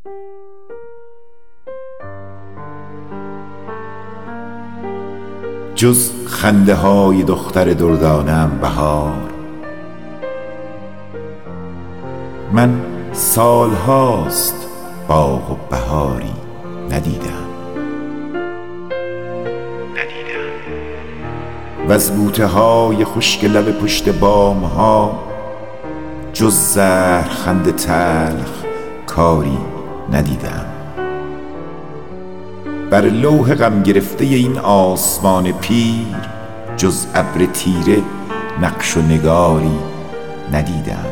جز خنده های دختر دردانه‌ام بهار، من سال هاست باغ و بهاری ندیدم. وز بوته های خشک لب پشت بام ها، جز زهر خنده تلخ کاری ندیدم. بر لوح غم گرفته این آسمان پیر، جز ابر تیره نقش و نگاری ندیدم.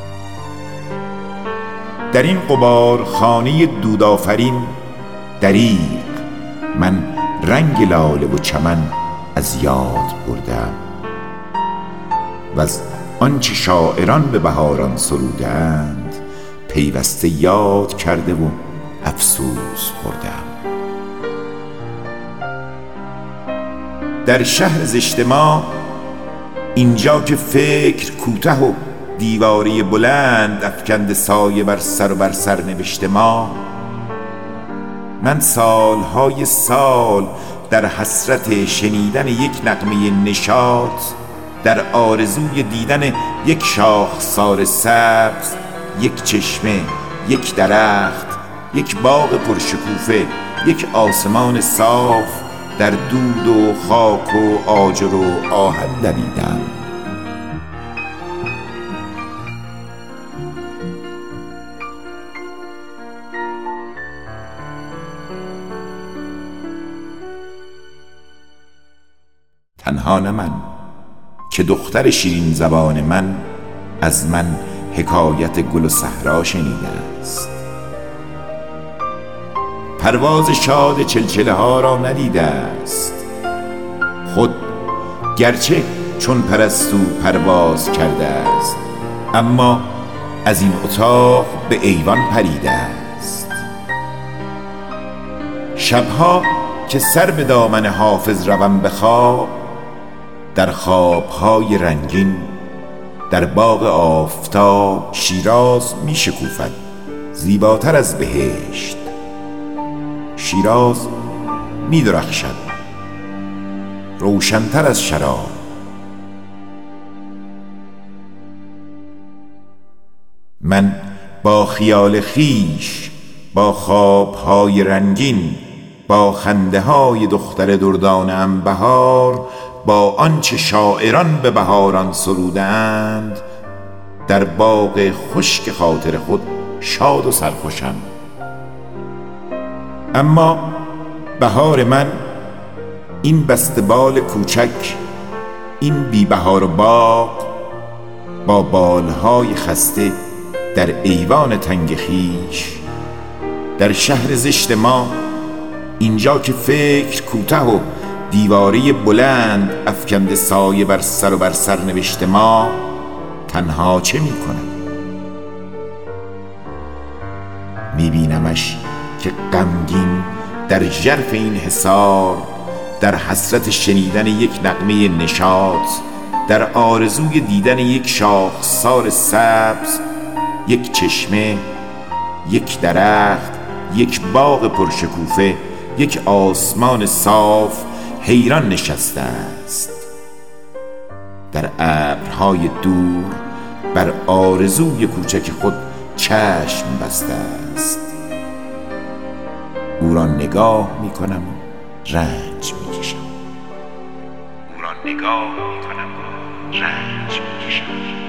در این غبار خانه دودآفرین دریغ، من رنگ لاله و چمن از یاد بردم. وز آنچه شاعران به بهاران سرودند، پیوسته یاد کرده و افسوس خوردم. در شهر زشت ما، اینجا که فکر کوته و دیواری بلند افکند سایه بر سر و بر سر نوشته ما، من سالهای سال در حسرت شنیدن یک نغمه نشاط، در آرزوی دیدن یک شاخسار سبز، یک چشمه، یک درخت، یک باغ پرشکوفه، یک آسمان صاف، در دود و خاک و آجر و آهن دویدم. تنها نه من که دختر شیرین زبان من از من حکایت گل و صحرا شنیده است. پرواز شاد چلچله ها را ندیده است، خود گرچه چون پرستو پرواز کرده است، اما از این اتاق به ایوان پریده است. شبها که سر به دامن حافظ روم به خواب، در خوابهای رنگین در باغ آفتاب شیراز می شکوفد زیباتر از بهشت. شیراز می درخشد روشن‌تر از شراب. من با خیال خیش، با خوابهای رنگین، با خنده های دختر دردانه‌ام بهار، با آنچه شاعران به بهاران سرودند، در باغ خشک خاطر خود شاد و سرخوشم. اما بهار من، این بسته‌بال کوچک، این بی بهار و باغ، با بالهای خسته در ایوان تنگ خویش، در شهر زشت ما، اینجا که فکر کوته و دیواری بلند افکنده سایه بر سر و بر سر نوشته ما، تنها چه می کند؟ می بینمش که غمگین در ژرف این حصار، در حسرت شنیدن یک نغمه نشاط، در آرزوی دیدن یک شاخسار سبز، یک چشمه، یک درخت، یک باغ پرشکوفه، یک آسمان صاف حیران نشسته است. در ابرهای دور بر آرزوی کوچک خود چشم بسته است. او را نگاه می کنم، رنج می کشم.